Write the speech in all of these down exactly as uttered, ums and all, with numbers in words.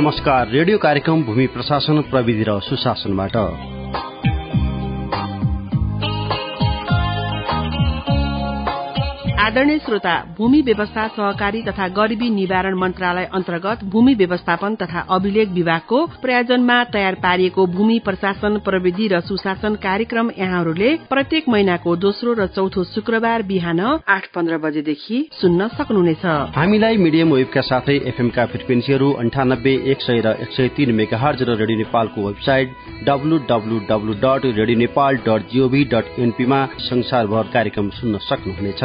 नमस्कार। रेडियो कार्यक्रम भूमि प्रशासन प्रविधि र सुशासनबाट आदरणीय श्रोता, भूमि व्यवस्था सहकारी तथा गरिबी निवारण मन्त्रालय अन्तर्गत भूमि व्यवस्थापन तथा अभिलेख विभागको प्रयोजनमा तयार पारिएको भूमि प्रशासन प्रविधि र सुशासन कार्यक्रम यहाँहरूले प्रत्येक महिनाको दोस्रो र चौथो शुक्रबार बिहान आठ पन्ध्र बजेदेखि सुन्न सक्नुहुनेछ। हामीलाई मिडियम वेभका साथै एफएमका फ्रिक्वेन्सीहरू अन्ठानब्बे एक सय र एक सय तीन मेगाहर्ज र रेडियो नेपालको website W W W dot radio Nepal dot GOV dot एनपीमा संसारभर कार्यक्रम सुन्न सक्नुहुनेछ।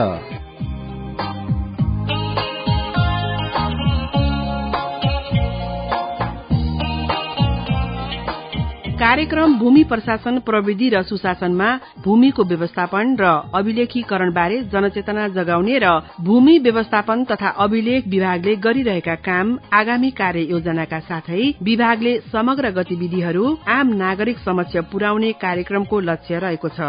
कार्यक्रम भूमि प्रशासन प्रविधि र सुशासनमा भूमिको व्यवस्थापन र अभिलेखीकरण बारे जनचेतना जगाउने र भूमि व्यवस्थापन तथा अभिलेख विभागले गरिरहेका काम, आगामी कार्य योजनाका साथै विभागले समग्र गतिविधिहरू आम नागरिक समक्ष पुर्याउने कार्यक्रमको लक्ष्य रहेको छ।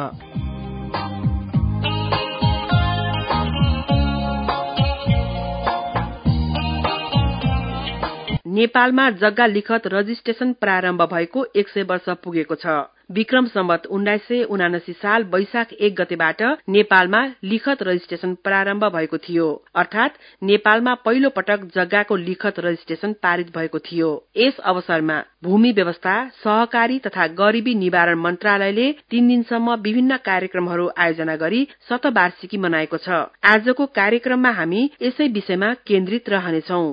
नेपालमा जग्गा लिखत रजिस्ट्रेशन प्रारम्भ भएको एक सय वर्ष पुगेको छ। विक्रम सम्वत उन्नाइस सय उनासी साल वैशाख एक गतेबाट नेपालमा लिखत रजिस्ट्रेशन प्रारम्भ भएको थियो, अर्थात नेपालमा पहिलो पटक जग्गाको लिखत रजिस्ट्रेशन पारित भएको थियो। यस अवसरमा भूमि व्यवस्था, सहकारी तथा गरिबी निवारण मन्त्रालयले तीन दिनसम्म विभिन्न कार्यक्रमहरू आयोजना गरी शतवार्षिकी मनाएको छ। आजको कार्यक्रममा हामी यसै विषयमा केन्द्रित रहनेछौं।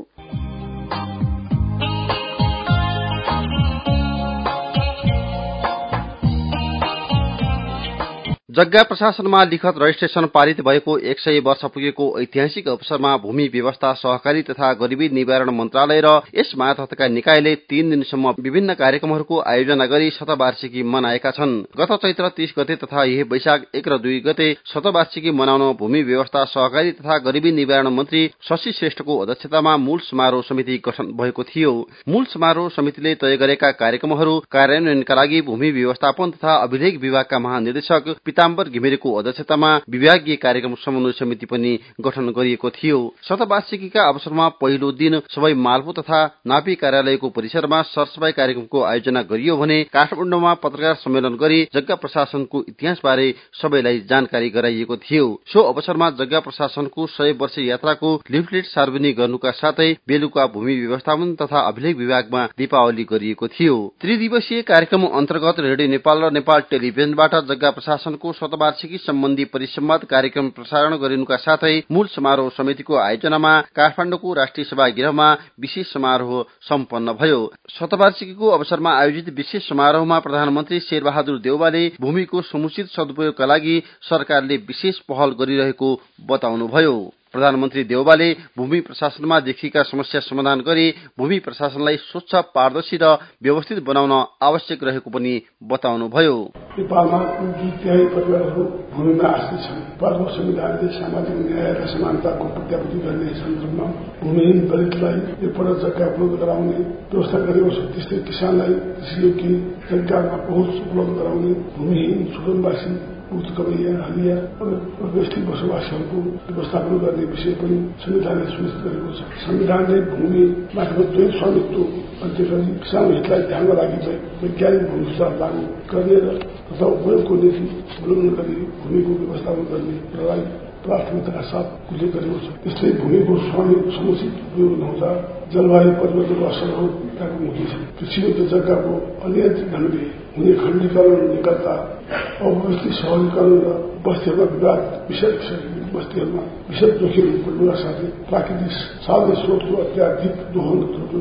जग्गा प्रशासनमा लिखत रजिस्ट्रेशन पारित भएको एक सय वर्ष पुगेको ऐतिहासिक अवसरमा भूमि व्यवस्था, सहकारी तथा गरिबी निवारण मन्त्रालय र यस मातहतका निकायले तीन दिनसम्म विभिन्न कार्यक्रमहरूको आयोजना गरी शतवार्षिकी मनाएका छन्। गत चैत्र तीस गते तथा यही वैशाख एक र दुई गते शतवार्षिकी मनाउन भूमि व्यवस्था, सहकारी तथा गरिबी निवारण मन्त्री शशि श्रेष्ठको अध्यक्षतामा मूल समारोह समिति गठन भएको थियो। मूल समारोह समितिले तय गरेका कार्यक्रमहरू कार्यान्वयनका लागि भूमि व्यवस्थापन तथा अभिलेख विभागका महानिर्देशक पिताम्बर घिमिरेको अध्यक्षतामा विभागीय कार्यक्रम समन्वय समिति पनि गठन गरिएको थियो। शतवार्षिकीका अवसरमा पहिलो दिन सबै मालपो तथा नापी कार्यालयको परिसरमा सरसफाई कार्यक्रमको आयोजना गरियो भने काठमाडौँमा पत्रकार सम्मेलन गरी जग्गा प्रशासनको इतिहासबारे सबैलाई जानकारी गराइएको थियो। सो अवसरमा जग्गा प्रशासनको सय वर्ष यात्राको लिफलेट सार्वजनिक गर्नुका साथै बेलुका भूमि व्यवस्थापन तथा अभिलेख विभागमा दीपावली गरिएको थियो। त्रिदिवसीय कार्यक्रम अन्तर्गत रेडियो नेपाल र नेपाल टेलिभिजनबाट जग्गा प्रशासनको शतवार्षिकी सम्बन्धी परिसंवाद कार्यक्रम प्रसारण गरिनुका साथै मूल समारोह समितिको आयोजनामा काठमाडौँको राष्ट्रिय सभागृहमा विशेष समारोह सम्पन्न भयो। शतवार्षिकीको अवसरमा आयोजित विशेष समारोहमा प्रधानमन्त्री शेरबहादुर देउवाले भूमिको समुचित सदुपयोगका लागि सरकारले विशेष पहल गरिरहेको बताउनुभयो। प्रधानमन्त्री देउवाले भूमि प्रशासनमा देखिएका समस्या समाधान गरी भूमि प्रशासनलाई स्वच्छ, पारदर्शी र व्यवस्थित बनाउन आवश्यक रहेको पनि बताउनुभयो। नेपालमा दुई तिहाई परिवारहरू भूमिमा आश्रित छन्। वर्तमान संविधानले सामाजिक न्याय र समानताको प्रत्याभूति गर्ने सन्दर्भमा भूमिहीन दलितलाई एकपल्ट जग्गा उपलब्ध गराउने व्यवस्था गरेको छ। त्यस्तै किसानलाई कृषियोग्य जग्गामा पहुँच उपलब्ध गराउने, भूमिहीन सुगमवासी, उच्च कवैया, हलिया र व्यवस्थित बसोबासीहरूको व्यवस्थापन गर्ने विषय पनि संविधानले सुनिश्चित गरेको छ। संविधानले भूमि माथिको द्वैत स्वामित्व अन्त्य गरी किसान हितलाई ध्यानमा लागि वैज्ञानिक भूमि सुधार लागू गर्ने र तथा उपयोगको नीति अवलम्बन गरी भूमिको व्यवस्थापन गर्ने कुरालाई प्राथमिकताका साथ उल्लेख गरेको छ। त्यस्तै भूमिको स्वामी समुचित उपयोग नहुँदा जलवायु परिवर्तनको असरहरू हुँदैछ। कृषियोग्य जग्गाको अनियन्त्रित ढंगले हुने खण्डीकरण, निकटता, अव्यवस्थित सहरीकरण र बस्तीहरूमा विवाद विषय बस्तीहरूमा विषय जोखिम बढ्नुका साथै प्राकृतिक साधन स्रोतको अत्याधिक दोहन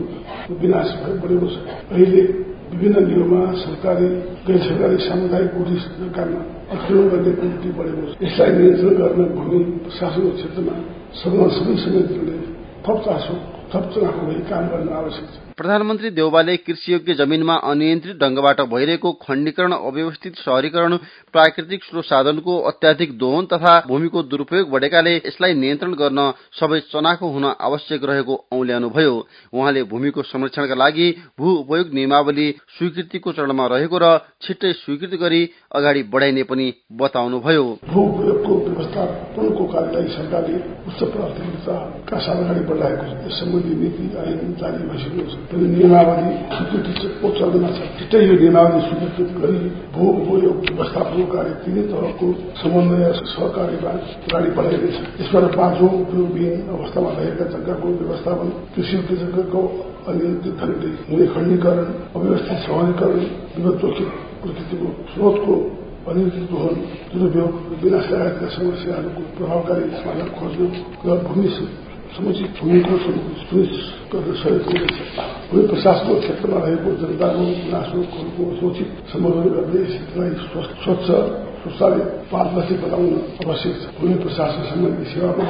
विनाश बढेको छ। अहिले विभिन्न नियममा सरकारी, गैर सरकारी, सामुदायिक भूमि जग्गामा अतिक्रमण गर्ने प्रवृत्ति बढेको छ। यसलाई नियन्त्रण गर्न भूमि प्रशासनको क्षेत्रमा सबै समितिहरूले थप चासो थप चुनाव भई काम गर्न आवश्यक छ। प्रधानमन्त्री देउवाले कृषियोग्य जमिनमा अनियन्त्रित ढंगबाट भइरहेको खण्डीकरण, अव्यवस्थित शहरीकरण, प्राकृतिक स्रोत साधनको अत्याधिक दोहन तथा भूमिको दुरूपयोग बढेकाले यसलाई नियन्त्रण गर्न सबै चनाखो हुन आवश्यक रहेको औल्याउनुभयो। उहाँले भूमिको संरक्षणका लागि भू उपयोग नियमावली स्वीकृतिको चरणमा रहेको र छिट्टै स्वीकृति गरी अगाडि बढाइने पनि बताउनुभयो। भू उपयोगको व्यवस्थापनको कार्यलाई सरकारले उच्च प्राथमिकताका साथ अगाडि बढाएको छ। यस सम्बन्धी सम्बन्धी नीति ऐन जारी भइसकेको छ। तर नियमावली स्वीकृति चल्नमा छ। छिट्टै यो नियमावली स्वीकृत गरी भू उपयोग व्यवस्थापन कार्य तीनै तहको समन्वय सहकार्यमा अगाडि बढाइनेछ। यसबाट पाँचौं उपयोगविहीन अवस्थामा रहेका जग्गाको व्यवस्थापन, कृषि जग्गाको अनियन्त्रित ढंगले हुने खण्डीकरण, अव्यवस्थित सहरीकरण, विगत जोखिम प्रकृतिको स्रोतको अनियन्त्रित दोहन, दुरुपयोग र विनाश लगायतका समस्याहरूको प्रभावकारी समाधान खोज्नु र भूमि समुचित भूमिको सुनिश्चित गर्न सहयोग हुनेछ। भूमि प्रशासनको क्षेत्रमा रहेको जनताको गुनासोहरूको सोचित सम्बोधन गर्दै स्थितिलाई स्वच्छ, सुचारू, पारदर्शी बनाउन आवश्यक छ। भूमि प्रशासन सम्बन्धी सेवामा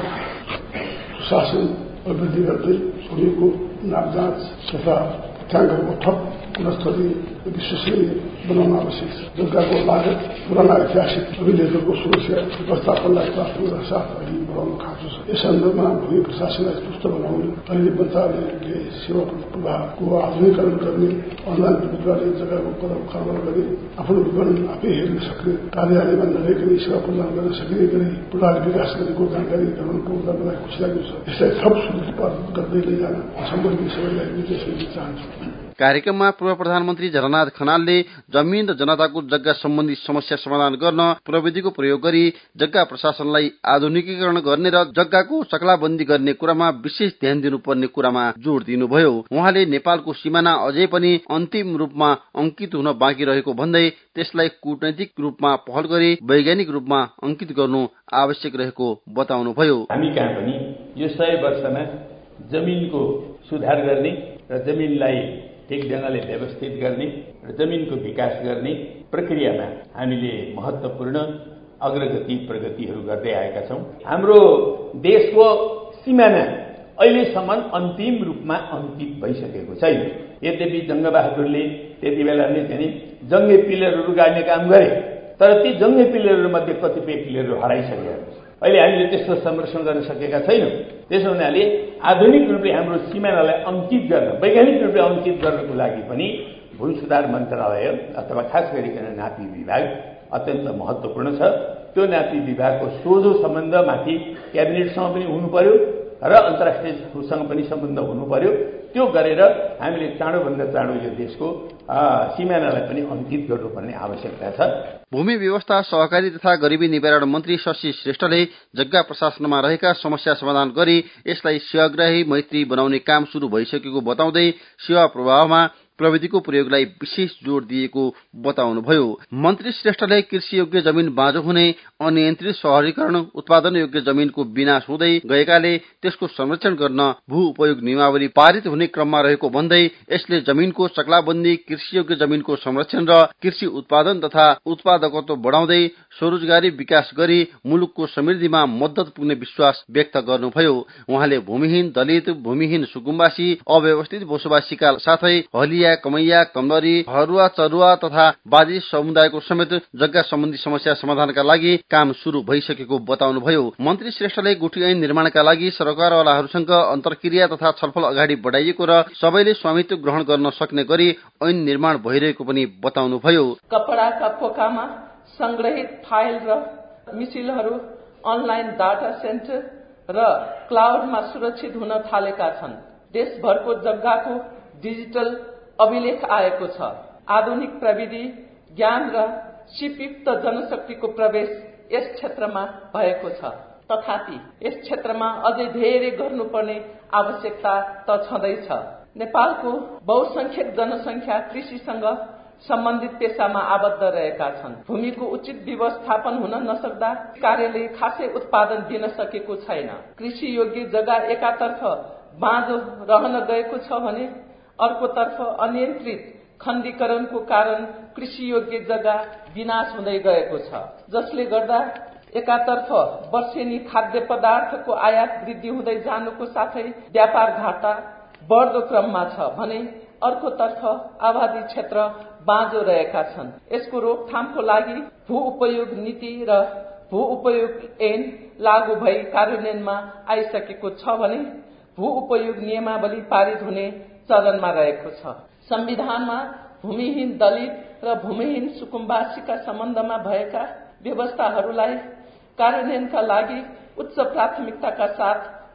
सुशासन अभिवृद्धि गर्दै भूमिको नाप जाँच तथा तथ्याङ्कहरूको थप गुणस्तरीय विश्वसनीय बनाउन आवश्यक छ। जग्गाको लागत पुराना ऐतिहासिक अभिलेखहरूको सुरक्षा व्यवस्थापनलाई प्राथमिकताका साथ अघि बढाउन खाँचो छ। यस सन्दर्भमा भूमि प्रशासनलाई सुस्त बनाउने, अहिले मन्त्रालयले सेवा प्रवाहको आधुनिकीकरण गर्ने, अनलाइन प्रविधिद्वारा जग्गाको कदम खर्बल गर्ने, आफ्नो विवरण आफै हेर्न सक्ने, कार्यालयमा नरहेकनै सेवा प्रदान गर्न सकिने गरी प्रणाली विकास गरेको जानकारी गराउनु पाउँदा मलाई खुसी लागेको छ। यसलाई थप सुदृढ गर्दै लैजान सम्बन्धित सबैलाई निर्देश दिन चाहन्छु। कार्यक्रममा पूर्व प्रधानमन्त्री झलनाथ खनालले जमीन र जनताको जग्गा सम्बन्धी समस्या समाधान गर्न प्रविधिको प्रयोग गरी जग्गा प्रशासनलाई आधुनिकीकरण गर्ने र जग्गाको चक्लाबन्दी गर्ने कुरामा विशेष ध्यान दिनुपर्ने कुरामा जोड़ दिनुभयो। उहाँले नेपालको सिमाना अझै पनि अन्तिम रूपमा अंकित हुन बाँकी रहेको भन्दै त्यसलाई कूटनैतिक रूपमा पहल गरी वैज्ञानिक रूपमा अंकित गर्नु आवश्यक रहेको बताउनुभयो। हामी कहाँ पनि यो सय वर्षमा जमिनको सुधार गर्ने र जमिनलाई एक ढंगले व्यवस्थित गर्ने र जमिनको विकास गर्ने प्रक्रियामा हामीले महत्वपूर्ण अग्रगति प्रगतिहरू गर्दै आएका छौं। हाम्रो देशको सिमाना अहिलेसम्म अन्तिम रूपमा अंकित भइसकेको छैन। यद्यपि जंगबहादुरले त्यति बेला नै चाहिँ जंगे पिलरहरू गाड्ने काम गरे, तर ती जंगे पिलरहरूमध्ये कतिपय पिलरहरू हराइसकेका छन्। अहिले हामीले त्यस्तो संरक्षण गर्न सकेका छैनौं। त्यसो हुनाले आधुनिक रूपले हाम्रो सिमानालाई अंकित गर्न, वैज्ञानिक रूपले अंकित गर्नको लागि पनि भूमि सुधार मन्त्रालय अथवा खास गरिकन नापी विभाग अत्यन्त महत्वपूर्ण छ। त्यो नापी विभागको सोझो सम्बन्ध माथि क्याबिनेटसँग पनि हुनु पर्यो र अन्तर्राष्ट्रियसँग पनि सम्बन्ध हुनु पर्यो। त्यो गरेर हामीले चाँडोभन्दा चाँडो यो देशको सिमानालाई पनि अंकित गर्नुपर्ने आवश्यकता छ। भूमि व्यवस्था, सहकारी तथा गरिबी निवारण मन्त्री शशि श्रेष्ठले जग्गा प्रशासनमा रहेका समस्या समाधान गरी यसलाई सेवाग्राही मैत्री बनाउने काम शुरू भइसकेको बताउँदै सेवा प्रवाहमा प्रविधिको प्रयोगलाई विशेष जोड़ दिएको बताउनुभयो। मन्त्री श्रेष्ठले कृषि योग्य जमिन बाँझो हुने, अनियन्त्रित शहरीकरण, उत्पादन योग्य जमिनको विनाश हुँदै गएकाले त्यसको संरक्षण गर्न भू उपयोग नियमावली पारित हुने क्रममा रहेको भन्दै यसले जमिनको चक्लाबन्दी, कृषि योग्य जमिनको संरक्षण र कृषि उत्पादन तथा उत्पादकत्व बढाउँदै स्वरोजगारी विकास गरी मुलुकको समृद्धिमा मद्दत पुग्ने विश्वास व्यक्त गर्नुभयो। उहाँले भूमिहीन दलित, भूमिहीन सुकुम्बासी, अव्यवस्थित बसोबासीका साथै हलिया, कमैया, कमलरी, हरुवा, चरुवा तथा बाजी समुदायको समेत जग्गा सम्बन्धी समस्या समाधानका लागि काम शुरू भइसकेको बताउनुभयो। मन्त्री श्रेष्ठले गुठी ऐन निर्माणका लागि सरकारवालाहरूसँग अन्तर्क्रिया तथा छलफल अगाडि बढाइएको र सबैले स्वामित्व ग्रहण गर्न सक्ने गरी ऐन निर्माण भइरहेको पनि बताउनुभयो। कपडाका पोकामा संग्रहित फाइल र मिसिलहरू अनलाइन डाटा सेन्टर र क्लाउडमा सुरक्षित हुन थालेका छन्। देशभरको जग्गाको डिजिटल अभिलेख आएको छ। आधुनिक प्रविधि, ज्ञान र सिपयुक्त जनशक्तिको प्रवेश यस क्षेत्रमा भएको छ। तथापि यस क्षेत्रमा अझै धेरै गर्नुपर्ने आवश्यकता त छँदैछ। नेपालको बहुसंख्यक जनसंख्या कृषिसँग सम्बन्धित पेशामा आबद्ध रहेका छन्। भूमिको उचित व्यवस्थापन हुन नसक्दा कार्यले खासै उत्पादन दिन सकेको छैन। कृषि योग्य जग्गा एकातर्फ बाँझो रहन गएको छ भने अर्कोतर्फ अनियन्त्रित खण्डीकरणको कारण कृषि योग्य जग्गा विनाश हुँदै गएको छ, जसले गर्दा एकातर्फ वर्षेनी खाद्य पदार्थको आयात वृद्धि हुँदै जानुको साथै व्यापार घाटा बढ्दो क्रममा छ भने अर्कोतर्फ आबादी क्षेत्र बाँझो रहेका छन्। यसको रोकथामको लागि भू उपयोग नीति र भू उपयोग ऐन लागू भई कार्यान्वयनमा आइसकेको छ भने भू उपयोग नियमावली पारित हुने चरणमा रहेको छ। संविधानमा भूमिहीन दलित र भूमिहीन सुकुम्बासीका सम्बन्धमा भएका व्यवस्थाहरूलाई कार्यान्वयनका लागि उच्च प्राथमिकताका साथ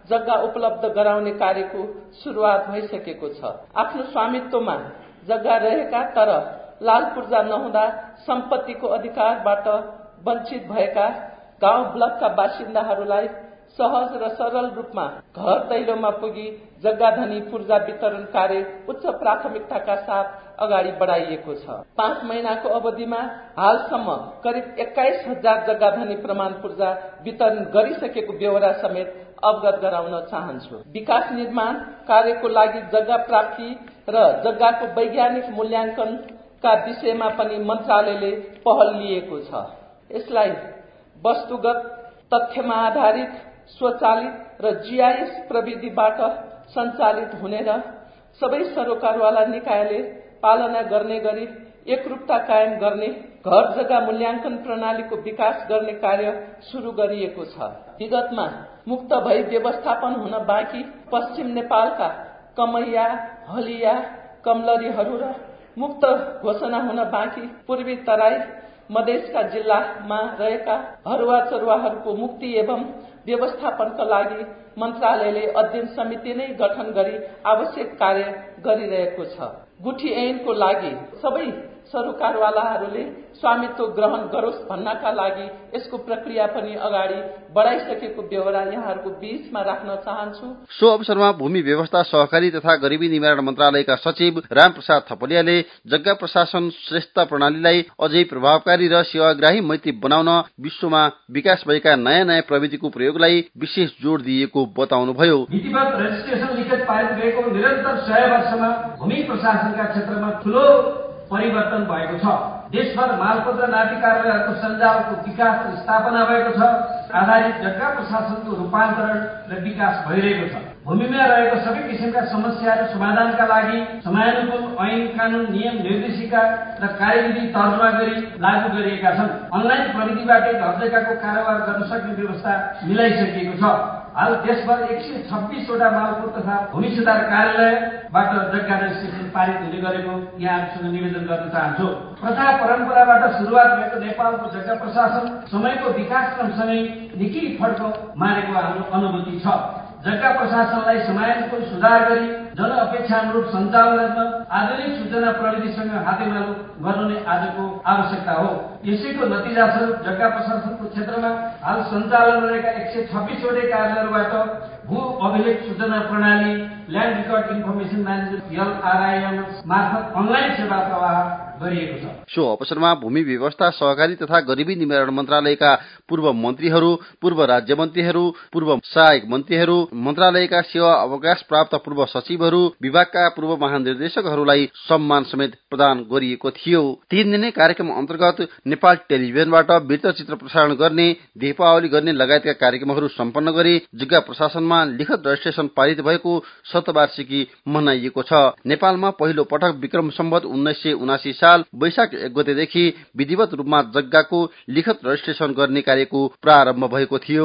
जग्गा उपलब्ध गराउने कार्यको सुरुवात भइसकेको छ। आफ्नो स्वामित्वमा जग्गा रहेका तर लाल पूर्जा नहुँदा सम्पत्तिको अधिकारबाट वञ्चित भएका गाउँ ब्लकका बासिन्दाहरूलाई सहज र सरल रूपमा घर दैलोमा पुगी जग्गा धनी पूर्जा वितरण कार्य उच्च प्राथमिकताका साथ अगाडि बढाइएको छ। पाँच महिनाको अवधिमा हालसम्म करिब एक्काइस हजार जग्गा धनी प्रमाण पूर्जा वितरण गरिसकेको ब्यौरा समेत अवगत गराउन चाहन्छु। विकास निर्माण कार्यको लागि जग्गा प्राप्ति र जग्गाको वैज्ञानिक मूल्याङ्कनका विषयमा पनि मन्त्रालयले पहल लिएको छ। यसलाई वस्तुगत तथ्यमा आधारित स्वचालित र जीआईएस प्रविधिबाट सञ्चालित हुने र सबै सरोकारवाला निकायले पालना गर्ने गरी एकरूपता कायम गर्ने घर जग्गा मूल्याङ्कन प्रणालीको विकास गर्ने कार्य सुरु गरिएको छ। विगतमा मुक्त भई व्यवस्थापन हुन बाँकी पश्चिम नेपालका कमैया, हलिया, कमलरीहरू र मुक्त घोषणा हुन बाँकी पूर्वी तराई मधेसका जिल्लामा रहेका हरुवा चरुवाहरूको मुक्ति एवं व्यवस्थापनका लागि मन्त्रालयले अध्ययन समिति नै गठन गरी आवश्यक कार्य गरिरहेको छ। गुठी ऐनको लागि सबै सरोकारवालाहरूले स्वामित्व ग्रहण गरोस् भन्नका लागि यसको प्रक्रिया पनि अगाडि बढाइसकेको ब्यौरा यहाँहरूको बीचमा राख्न चाहन्छु। सो अवसरमा भूमि व्यवस्था, सहकारी तथा गरिबी निवारण मन्त्रालयका सचिव रामप्रसाद थपलियाले जग्गा प्रशासन श्रेष्ठ प्रणालीलाई अझै प्रभावकारी र सेवाग्राही मैत्री बनाउन विश्वमा विकास भएका नयाँ नयाँ प्रविधिको प्रयोगलाई विशेष जोड़ दिएको बताउनुभयो। नीतिगत रेजिस्ट्रेसन लिखित पारित भएको निरन्तर सय वर्षमा भूमि प्रशासनका क्षेत्रमा ठूलो परिवर्तन भएको छ। देशभर मालपोत र नापी कार्यालयहरूको सञ्जालको विकास र स्थापना भएको छ। आधारित जग्गा प्रशासनको रूपान्तरण र विकास भइरहेको छ। भूमिमा रहेको सबै किसिमका समस्याहरू समाधानका लागि समयानुकूल ऐन, कानून, नियम, निर्देशिका र कार्यविधि तर्जुमा गरी लागू गरिएका छन्। अनलाइन प्रविधिबाटै घर जग्गाको कारोबार गर्न सक्ने व्यवस्था मिलाइसकिएको छ। हाल देशभर एक सय छब्बीसवटा मालपोत तथा भूमि सुधार कार्यालयबाट जग्गा रेजिस्ट्रेसन पारित हुने गरेको यहाँहरूसँग निवेदन गर्न चाहन्छु। प्रथा परम्पराबाट सुरुवात भएको नेपालको जग्गा प्रशासन समयको विकास क्रमसँगै निकै फड्को मारेको हाम्रो अनुभूति छ। जग्गा प्रशासनलाई समयानुकूल सुधार गरी जन अपेक्षा अनुरूप सञ्चालन गर्न आधुनिक सूचना प्रविधिसँग हातेमालो गर्नु नै आजको आवश्यकता हो। यसैको नतिजा स्वरूप जग्गा प्रशासनको क्षेत्रमा हाल सञ्चालन रहेका एक सय छब्बीसवटै कार्यालयहरूबाट भू अभिलेख सूचना प्रणाली land record information management LRIM मार्फत अनलाइन सेवा प्रवाह गरिएको छ। सो अवसरमा भूमि व्यवस्था, सहकारी तथा गरिबी निवारण मन्त्रालयका पूर्व मन्त्रीहरू, पूर्व राज्य मन्त्रीहरू, पूर्व सहायक मन्त्रीहरू, मन्त्रालयका सेवा अवकाश प्राप्त पूर्व सचिवहरू, विभागका पूर्व महानिर्देशकहरूलाई सम्मान समेत प्रदान गरिएको थियो। तीन दिने कार्यक्रम अन्तर्गत नेपाल टेलिभिजनबाट वृत्तचित्र प्रसारण गर्ने, दीपावली गर्ने लगायतका कार्यक्रमहरू सम्पन्न गरी जग्गा प्रशासनमा लिखित रजिस्ट्रेसन पारित भएको शतवार्षिकी मनाइएको छ। नेपालमा पहिलो पटक विक्रम सम्वत उन्नाइस सय उनासी साल वैशाख एक गतेदेखि विधिवत रूपमा जग्गाको लिखित रजिस्ट्रेसन गर्ने कार्यको प्रारम्भ भएको थियो।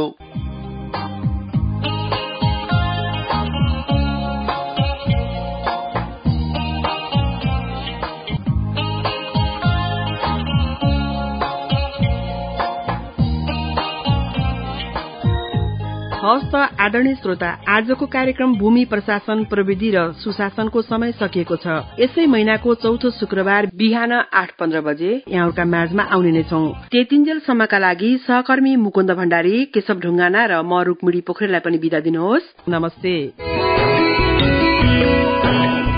हवस् त आदरणीय श्रोता, आजको कार्यक्रम भूमि प्रशासन, प्रविधि र सुशासनको समय सकिएको छ। यसै महिनाको चौथो शुक्रबार बिहान आठ पन्ध्र बजे यहाँहरूका माझमा आउने नै छौं। त्यतिन्जेलसम्मका लागि सहकर्मी मुकुन्द भण्डारी, केशव ढुङ्गाना र म रुक्मिणी पोखरेललाई पनि बिदा दिनुहोस्। नमस्ते।